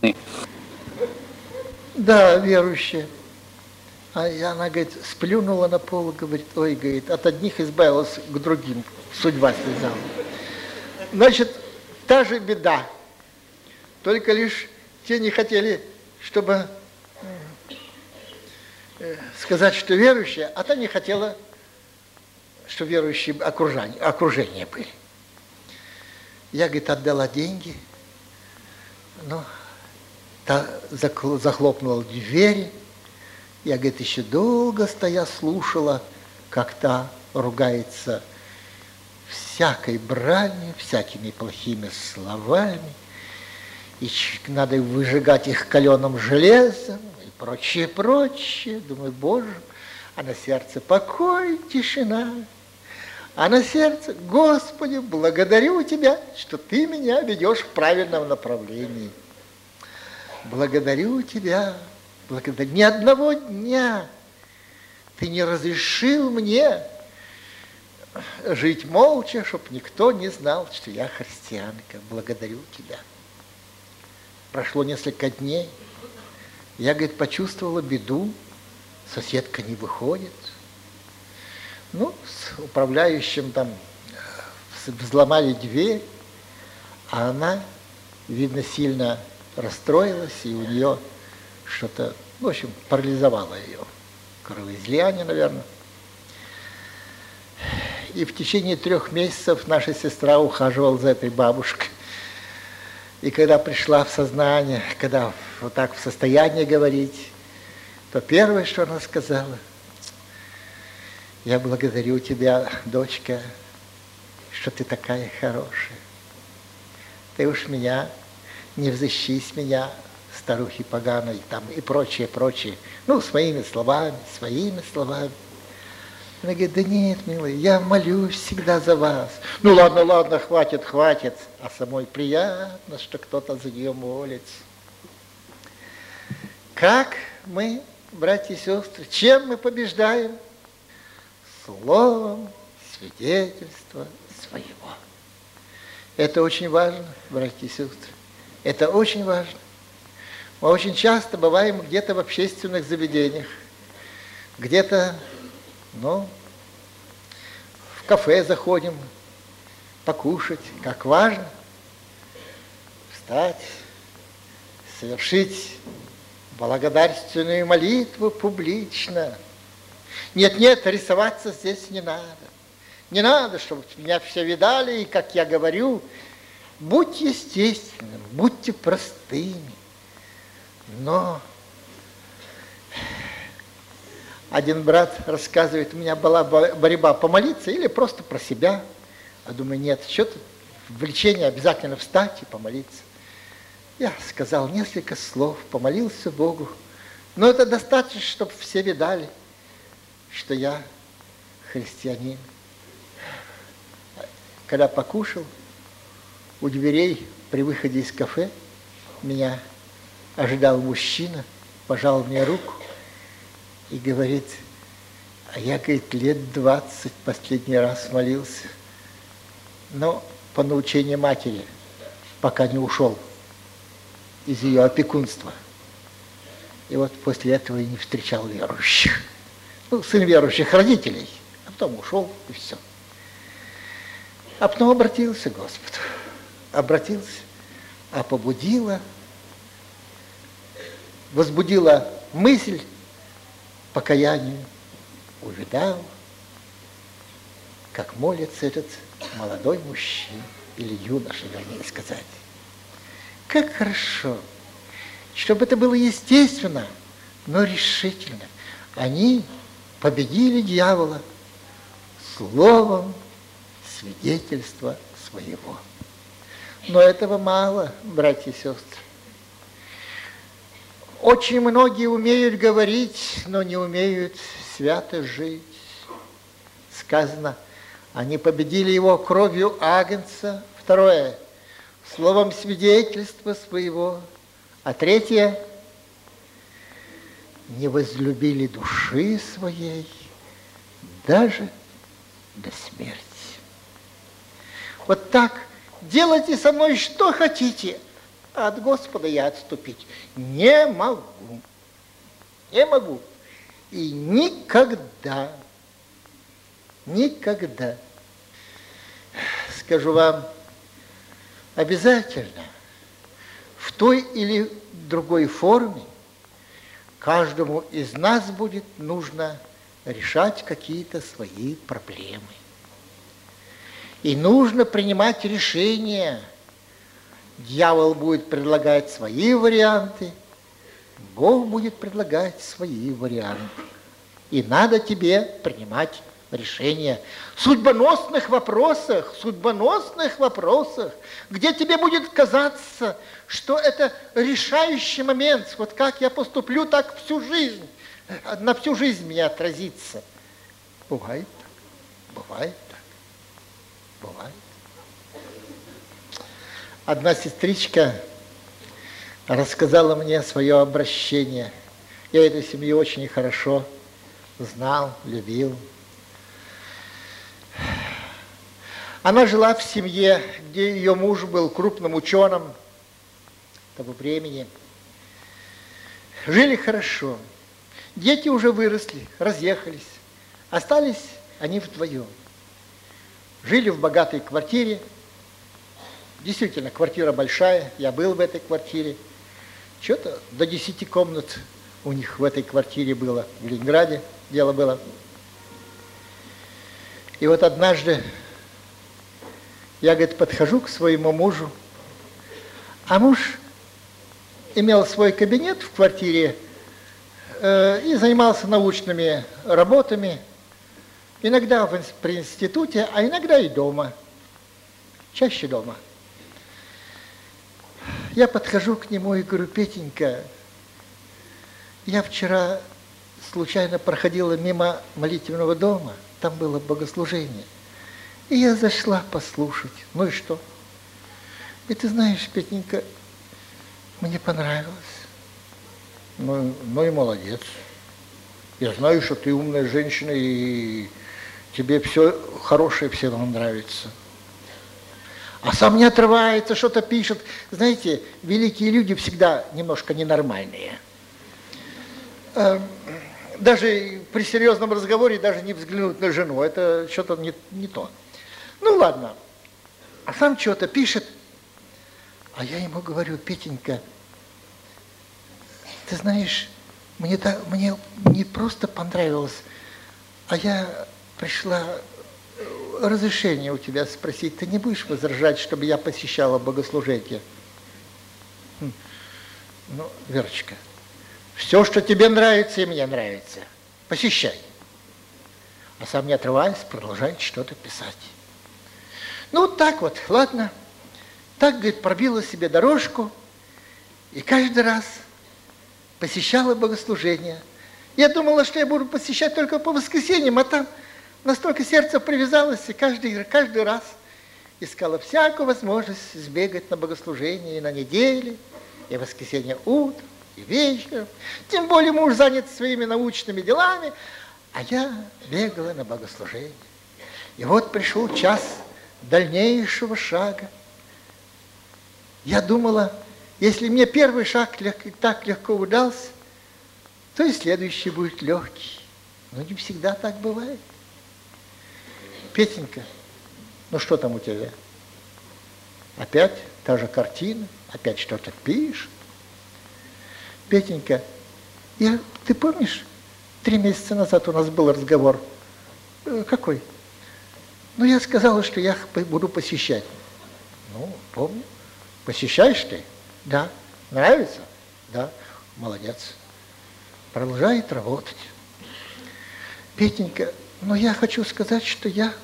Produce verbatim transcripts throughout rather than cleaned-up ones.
Да, верующая. А она, говорит, сплюнула на пол, говорит, ой, говорит, от одних избавилась, к другим судьба связала. Значит, та же беда, только лишь те не хотели, чтобы сказать, что верующие, а та не хотела, что верующие окружение, окружение были. Я, говорит, отдала деньги, но та захлопнула двери. Я, говорит, еще долго стоя слушала, как та ругается всякой бранью, всякими плохими словами, и надо выжигать их каленым железом, и прочее, прочее. Думаю, Боже, а на сердце покой, тишина. А на сердце, Господи, благодарю Тебя, что Ты меня ведешь в правильном направлении. Благодарю Тебя, благодарю. Ни одного дня Ты не разрешил мне жить молча, чтобы никто не знал, что я христианка. Благодарю Тебя. Прошло несколько дней. Я, говорит, почувствовала беду. Соседка не выходит. Ну, с управляющим там взломали дверь, а она, видно, сильно расстроилась, и у нее что-то, в общем, парализовало ее. Кровоизлияние, наверное. И в течение трех месяцев наша сестра ухаживала за этой бабушкой. И когда пришла в сознание, когда вот так в состоянии говорить, то первое, что она сказала: я благодарю тебя, дочка, что ты такая хорошая. Ты уж меня, не взыщись меня, старухи поганой, там и прочее, прочее. Ну, своими словами, своими словами. Она говорит, да нет, милый, я молюсь всегда за вас. Ну, ладно, ладно, хватит, хватит. А самой приятно, что кто-то за нее молится. Как мы, братья и сестры, чем мы побеждаем? Словом свидетельства своего. Это очень важно, братья и сестры. Это очень важно. Мы очень часто бываем где-то в общественных заведениях, где-то, ну, в кафе заходим покушать. Как важно встать, совершить благодарственную молитву публично. Нет-нет, рисоваться здесь не надо. Не надо, чтобы меня все видали, и, как я говорю, будьте естественными, будьте простыми. Но один брат рассказывает, у меня была борьба помолиться или просто про себя. А думаю, нет, что-то влечение обязательно встать и помолиться. Я сказал несколько слов, помолился Богу. Но это достаточно, чтобы все видали, что я христианин. Когда покушал, у дверей при выходе из кафе меня ожидал мужчина, пожал мне руку и говорит, а я, говорит, лет двадцать последний раз молился, но по научению матери, пока не ушел из ее опекунства. И вот после этого и не встречал верующих. Ну, сын верующих родителей, а потом ушел, и все. А потом обратился к Господу. Обратился, а побудила, возбудила мысль покаянию, увидал, как молится этот молодой мужчина, или юноша, вернее сказать. Как хорошо, чтобы это было естественно, но решительно. Они победили дьявола словом свидетельства своего. Но этого мало, братья и сестры. Очень многие умеют говорить, но не умеют свято жить. Сказано, они победили его кровью агнца. Второе, словом свидетельства своего. А третье, не возлюбили души своей даже до смерти. Вот так делайте со мной что хотите, А от Господа я отступить не могу. Не могу. И никогда, никогда, скажу вам, обязательно в той или другой форме каждому из нас будет нужно решать какие-то свои проблемы. И нужно принимать решения. Дьявол будет предлагать свои варианты, Бог будет предлагать свои варианты. И надо тебе принимать решения в судьбоносных вопросах, судьбоносных вопросах, где тебе будет казаться, что это решающий момент. Вот как я поступлю, так всю жизнь, на всю жизнь меня отразится. Бывает так, бывает так, бывает. Одна сестричка рассказала мне свое обращение. Я эту семью очень хорошо знал, любил. Она жила в семье, где ее муж был крупным ученым того времени. Жили хорошо. Дети уже выросли, разъехались. Остались они вдвоем. Жили в богатой квартире. Действительно, квартира большая, я был в этой квартире. Что-то до десяти комнат у них в этой квартире было, в Ленинграде дело было. И вот однажды я, говорит, подхожу к своему мужу, а муж имел свой кабинет в квартире э, и занимался научными работами, иногда в, при институте, а иногда и дома, чаще дома. Я подхожу к нему и говорю: Петенька, я вчера случайно проходила мимо молитвенного дома, там было богослужение, и я зашла послушать. Ну и что? И ты знаешь, Петенька, мне понравилось. Ну, ну и молодец. Я знаю, что ты умная женщина, и тебе все хорошее все равно нравится. А сам не отрывается, что-то пишет. Знаете, великие люди всегда немножко ненормальные. Даже при серьезном разговоре даже не взглянуть на жену. Это что-то не, не то. Ну ладно. А сам что-то пишет. А я ему говорю: Петенька, ты знаешь, мне, так, мне не просто понравилось, а я пришла разрешение у тебя спросить. Ты не будешь возражать, чтобы я посещала богослужение? Хм. Ну, Верочка, все, что тебе нравится, и мне нравится. Посещай. А сам, не отрываясь, продолжает что-то писать. Ну, вот так вот, ладно. Так, говорит, пробила себе дорожку и каждый раз посещала богослужение. Я думала, что я буду посещать только по воскресеньям, а там настолько сердце привязалось, и каждый, каждый раз искала всякую возможность сбегать на богослужение и на неделе, и в воскресенье утром, и вечером. Тем более муж занят своими научными делами, а я бегала на богослужение. И вот пришел час дальнейшего шага. Я думала, если мне первый шаг так легко удался, то и следующий будет легкий. Но не всегда так бывает. Петенька, ну что там у тебя? Опять та же картина, опять что-то пишешь. Петенька, я, ты помнишь, три месяца назад у нас был разговор. Э, какой? Ну, я сказала, что я буду посещать. Ну, помню. Посещаешь ты? Да. Нравится? Да. Молодец. Продолжает работать. Петенька, но я хочу сказать, что я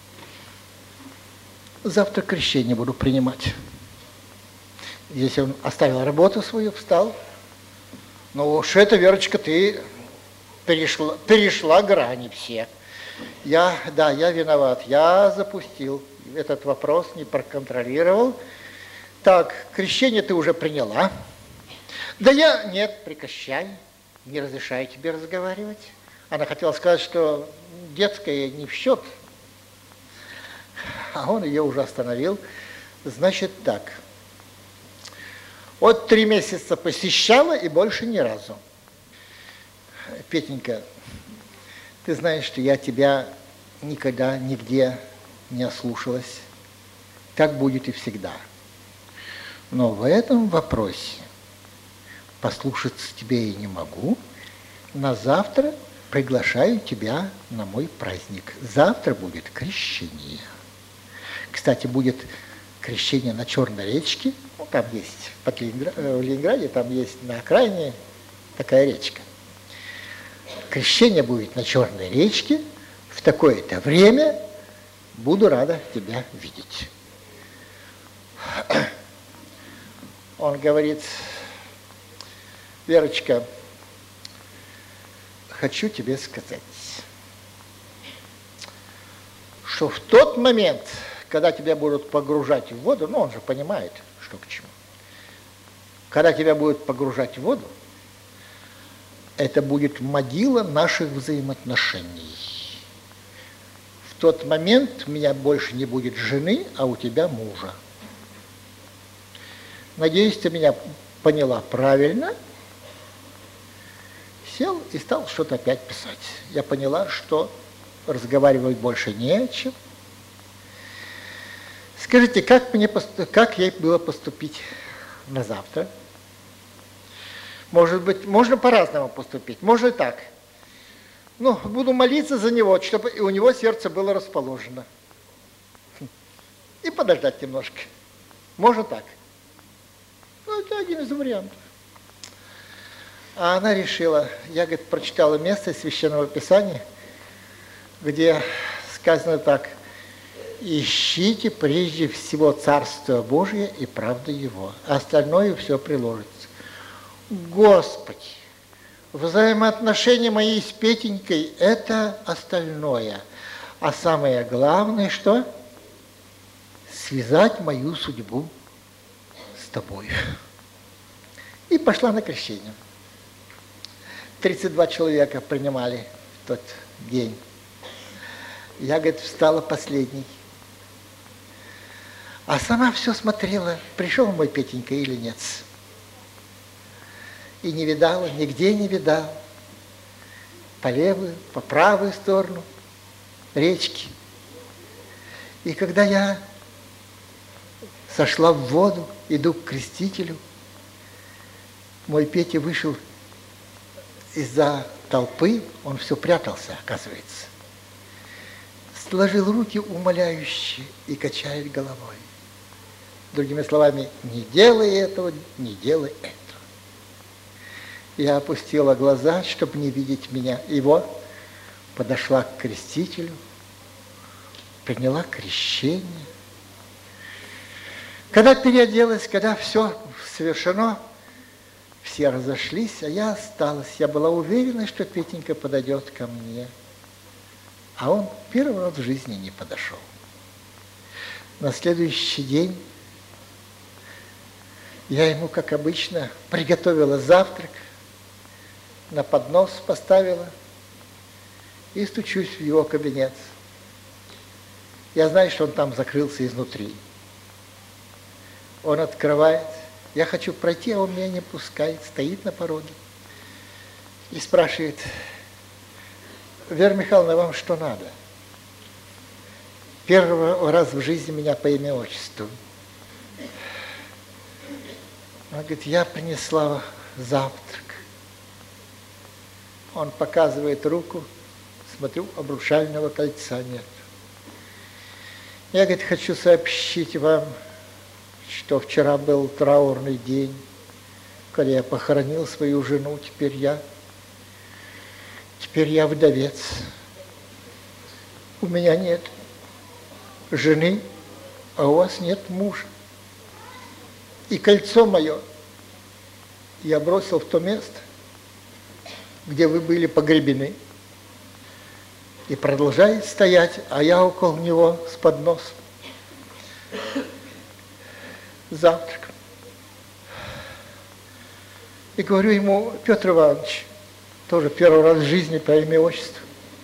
завтра крещение буду принимать. Если он оставил работу свою, встал. Ну уж это, Верочка, ты перешла, перешла грани все. Я, да, я виноват. Я запустил этот вопрос, не проконтролировал. Так, крещение ты уже приняла. Да я, нет, прекращай. Не разрешаю тебе разговаривать. Она хотела сказать, что детское не в счет, а он ее уже остановил. Значит так, Вот три месяца посещала и больше ни разу. Петенька, ты знаешь, что я тебя никогда, нигде не ослушалась. Так будет и всегда. Но в этом вопросе послушаться тебе я не могу. На завтра приглашаю тебя на мой праздник. Завтра будет крещение. Кстати, будет крещение на Черной речке. Ну, там есть под Ленинград, в Ленинграде, там есть на окраине такая речка. Крещение будет на Черной речке. В такое-то время буду рада тебя видеть. Он говорит: Верочка, хочу тебе сказать, что в тот момент, когда тебя будут погружать в воду, ну он же понимает, что к чему, когда тебя будут погружать в воду, это будет могила наших взаимоотношений. В тот момент у меня больше не будет жены, а у тебя мужа. Надеюсь, ты меня поняла правильно. Сел и стал что-то опять писать. Я поняла, что разговаривать больше не о чем. Скажите, как мне поступ... как ей было поступить на завтра? Может быть, можно по-разному поступить. Можно и так. Ну, буду молиться за него, чтобы и у него сердце было расположено. И подождать немножко. Можно так. Ну, это один из вариантов. А она решила, я, говорит, прочитала место из Священного Писания, где сказано так: ищите прежде всего Царство Божие и правду Его, а остальное все приложится. Господи, взаимоотношения мои с Петенькой – это остальное. А самое главное, что? Связать мою судьбу с тобой. И пошла на крещение. тридцать два человека принимали в тот день. Я, говорит, встала последней. А сама все смотрела, пришел мой Петенька или нет. И не видала, нигде не видала. По левую, по правую сторону речки. И когда я сошла в воду, иду к крестителю, мой Петя вышел из-за толпы, он все прятался, оказывается. Сложил руки умоляюще и качает головой. Другими словами, не делай этого, не делай этого. Я опустила глаза, чтобы не видеть меня. Его подошла к крестителю, приняла крещение. Когда переоделась, когда все совершено, все разошлись, а я осталась. Я была уверена, что Петенька подойдет ко мне. А он первый раз в жизни не подошел. На следующий день я ему, как обычно, приготовила завтрак, на поднос поставила и стучусь в его кабинет. Я знаю, что он там закрылся изнутри. Он открывает. Я хочу пройти, а он меня не пускает, стоит на пороге и спрашивает: Вера Михайловна, вам что надо? Первый раз в жизни меня по имя отчеству. Он говорит: я принесла завтрак. Он показывает руку, смотрю, обручального кольца нет. Я, говорит, хочу сообщить вам, что вчера был траурный день, когда я похоронил свою жену, теперь я, теперь я вдовец. У меня нет жены, а у вас нет мужа. И кольцо мое я бросил в то место, где вы были погребены, и продолжает стоять, а я около него с подносом. Завтрак. И говорю ему: Петр Иванович, тоже первый раз в жизни по имени отчеству: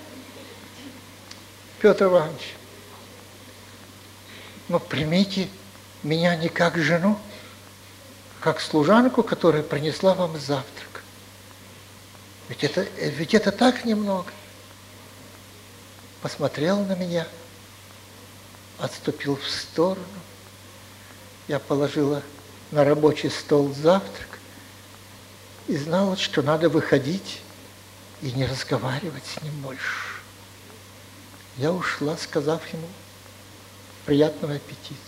Петр Иванович, ну примите меня не как жену. как служанку, которая принесла вам завтрак. Ведь это, ведь это так немного. Посмотрел на меня, отступил в сторону. Я положила на рабочий стол завтрак и знала, что надо выходить и не разговаривать с ним больше. Я ушла, сказав ему приятного аппетита.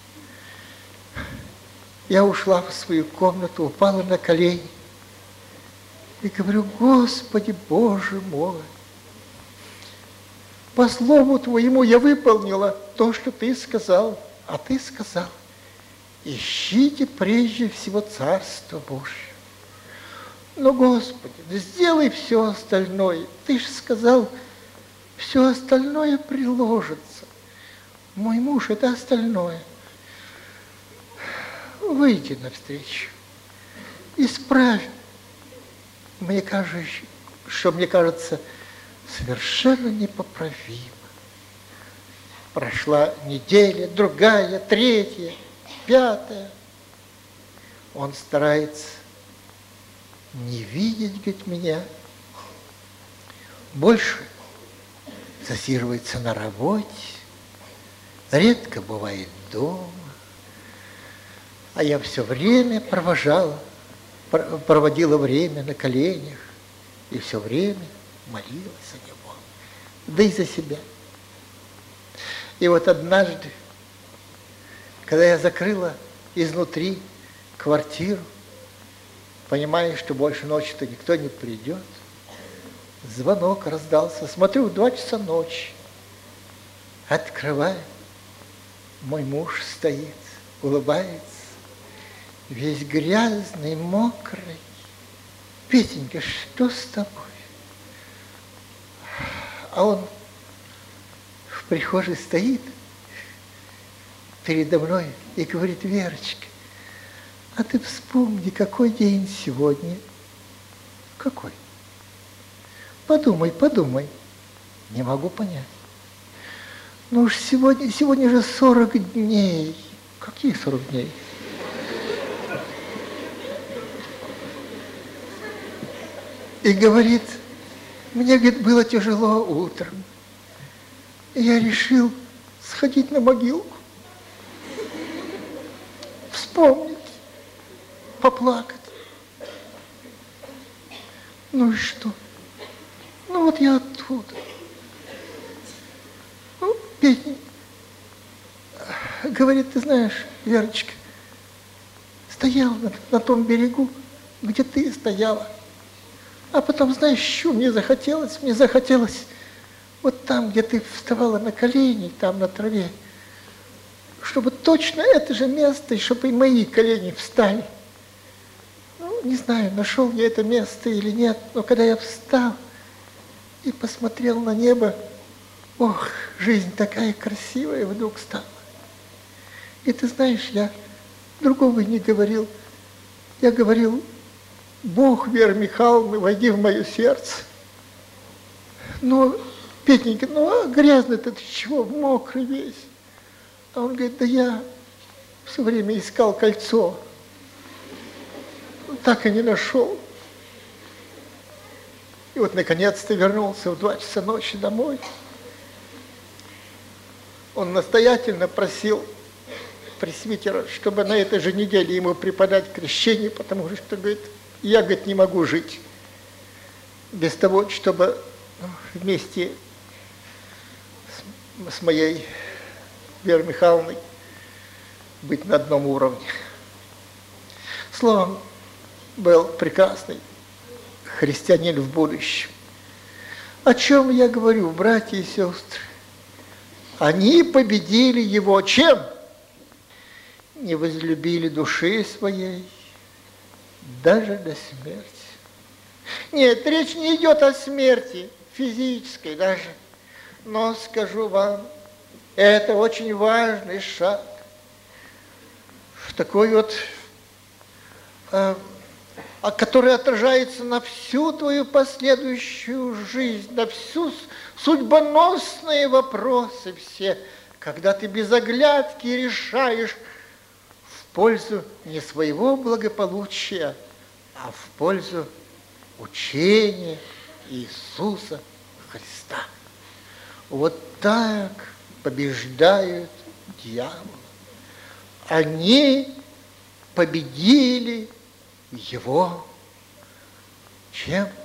Я ушла в свою комнату, упала на колени и говорю: Господи, Боже мой, по слову Твоему я выполнила то, что Ты сказал, а Ты сказал: ищите прежде всего Царство Божие. Но, Господи, сделай все остальное. Ты же сказал, все остальное приложится. Мой муж – это остальное. Выйди навстречу, исправь. Мне кажется, что мне кажется совершенно непоправимо. Прошла неделя, другая, третья, пятая. Он старается не видеть, говорит, меня. Больше засиживается на работе, редко бывает дома. А я все время провожала, проводила время на коленях и все время молилась за него, да и за себя. И вот однажды, когда я закрыла изнутри квартиру, понимая, что больше ночи-то никто не придет, звонок раздался. Смотрю, в два часа ночи. Открываю. Мой муж стоит, улыбается, весь грязный, мокрый. Петенька, что с тобой? А он в прихожей стоит передо мной и говорит: Верочка, а ты вспомни, какой день сегодня. Какой? Подумай, подумай. Не могу понять. Ну уж сегодня, сегодня же сорок дней. Какие сорок дней? И говорит: мне, говорит, было тяжело утром. И я решил сходить на могилку, вспомнить, поплакать. Ну и что? Ну вот я оттуда. Ну, Петя, говорит, ты знаешь, Верочка, стоял на, на том берегу, где ты стояла. А потом, знаешь, что мне захотелось? Мне захотелось вот там, где ты вставала на колени, там на траве, чтобы точно это же место, и чтобы и мои колени встали. Ну, не знаю, нашел я это место или нет, но когда я встал и посмотрел на небо, ох, жизнь такая красивая вдруг стала. И ты знаешь, я другого не говорил. Я говорил: Бог, Вера Михайловна, войди в мое сердце. Ну, Петенька, ну а грязный-то ты чего, мокрый весь? А он говорит: да я все время искал кольцо, так и не нашел. И вот наконец-то вернулся в два часа ночи домой. Он настоятельно просил пресвитера, чтобы на этой же неделе ему преподать крещение, потому что, говорит, я, говорит, не могу жить без того, чтобы вместе с, с моей Верой Михайловной быть на одном уровне. Словом, был прекрасный христианин в будущем. О чем я говорю, братья и сестры? Они победили его чем? Не возлюбили души своей даже до смерти. Нет, речь не идет о смерти физической даже, но скажу вам, это очень важный шаг в такой вот, э, который отражается на всю твою последующую жизнь, на всю судьбоносные вопросы все, когда ты без оглядки решаешь в пользу не своего благополучия, а в пользу учения Иисуса Христа. Вот так побеждают дьявола. Они победили его чем?